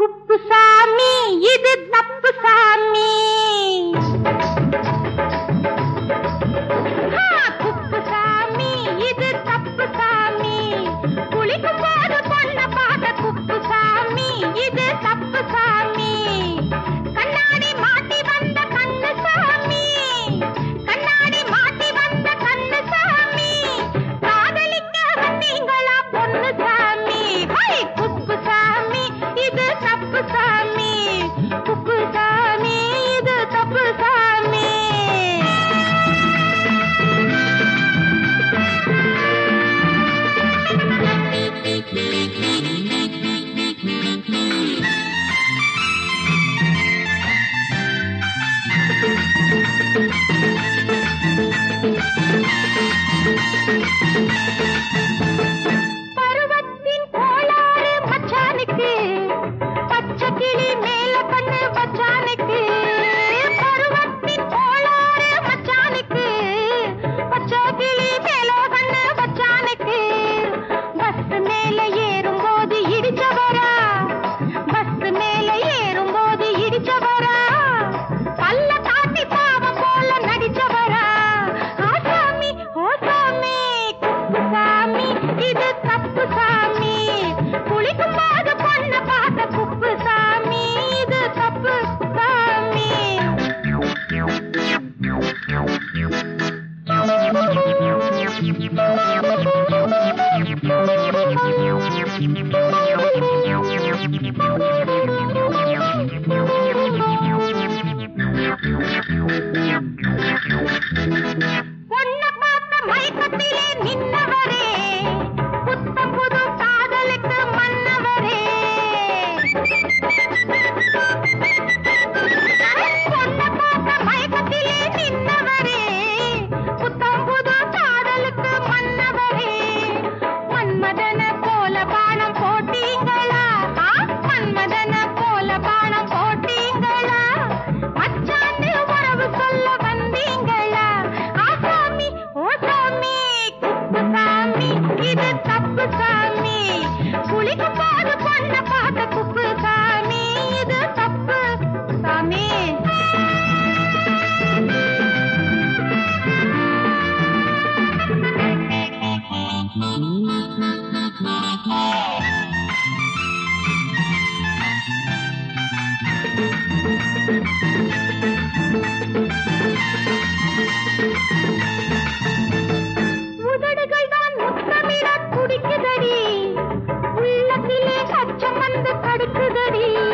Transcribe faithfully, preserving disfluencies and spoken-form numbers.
குப்புசாமி இது தப்பு சாமி. குப்புசாமி இது தப்பு சாமி. குளிக்கும் போது பொண்ண பார்த்த குப்புசாமி இது தப்பு சாமி. கண்ணாடி மாட்டி வந்த கண்ணு சாமி. கண்ணாடி மாட்டி வந்த கண்ணு சாமி. காதலிக்க வந்தீங்களா பொண்ணு சாமி. குப்புசாமி இது தப்பு சாமி. குப்புசாமி இது தப்பு சாமி. பருவத்தின் கோளாறு மச்சானுக்கு. பச்சை கிளி மேல பண்ணு மச்சானுக்கு. பருவத்தின் கோளாறு மச்சானுக்கு. பச்சை கிளி மேல பண்ணு மச்சானுக்கு. பஸ் மேல ஏறும்போது இடிச்சவரா. பஸ் மேல ஏறும்போது இடிச்சவரா. பல்ல காட்டி பாவம் போல நடிச்சவரா. ஆசாமி ஓசாமி குப்புசாமி இது தப்பு சாமி. குளிக்கும் போது பொண்ண பார்த்த குப்புசாமி இது தப்பு சாமி. பொண்ண பார்த்த மயக்கத்திலே நின்னவரே. புத்தம் புது காதலுக்கு மன்னவரே. பொண்ண பார்த்த மயக்கத்திலே நின்னவரே. புத்தம் புது காதலுக்கு மன்னவரே. மன்மதன போல பானம் போட்டீங்களா. மன்மதன போல பானம் போட்டீங்களா. மச்சாந்து உறவு சொல்ல வந்தீங்களா. ஆசாமி ஓசாமி குப்புசாமி இது தப்பு சாமி. குளிக்கும் போது பொண்ண பார்த்த குப்புசாமி இது தப்பு சாமி. உதடுகள் தான் முத்தமிட துடிக்குதடி. உள்ளத்திலே அச்சம் வந்து தடுக்குதடி.